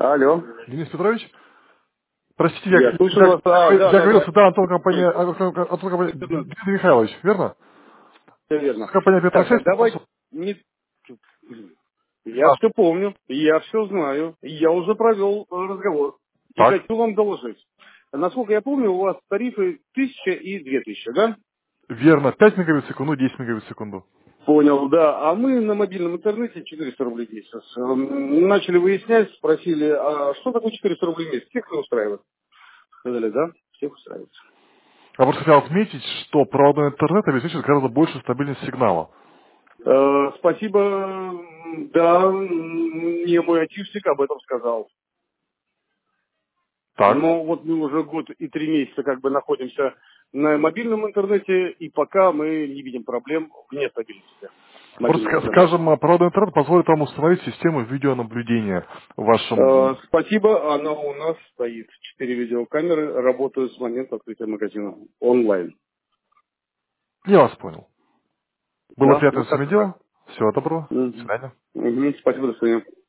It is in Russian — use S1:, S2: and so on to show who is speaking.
S1: Алло.
S2: Денис Петрович? Простите,
S1: Я слушаю вас.
S2: я говорил,
S1: Да.
S2: что да, Антон компания Дмитрий Михайлович, верно?
S1: Все верно.
S2: Компания
S1: Так,
S2: Петросвязь.
S1: давайте... Не... Я
S2: Да.
S1: все помню, я все знаю, я уже провел разговор и
S2: Так,
S1: хочу вам доложить. Насколько я помню, у вас тарифы 1000 и 2000, да?
S2: верно. 5 мегабит в секунду, 10 мегабит в секунду.
S1: Понял, да. А мы на мобильном интернете 400 рублей в месяц. Начали выяснять, спросили, а что такое 400 рублей в месяц? Всех не устраивает? Сказали, да, всех устраивает.
S2: Я просто хотел отметить, что проводной интернет обеспечивает гораздо большую стабильность сигнала.
S1: Спасибо, да, мне мой айтишник об этом сказал.
S2: Так.
S1: Но вот мы уже год и 3 месяца как бы находимся на мобильном интернете, и пока мы не видим проблем в нестабильности
S2: Просто,
S1: мобильного интернета.
S2: скажем, проводной интернет позволит вам установить систему видеонаблюдения в вашем...
S1: Спасибо, она у нас стоит. 4 видеокамеры работают с момента открытия магазина онлайн.
S2: Я вас понял. Было
S1: Да,
S2: приятно
S1: вот
S2: с вами
S1: как-то так.
S2: дело. Всего доброго. До
S1: Мгм.
S2: свидания.
S1: Спасибо, до свидания.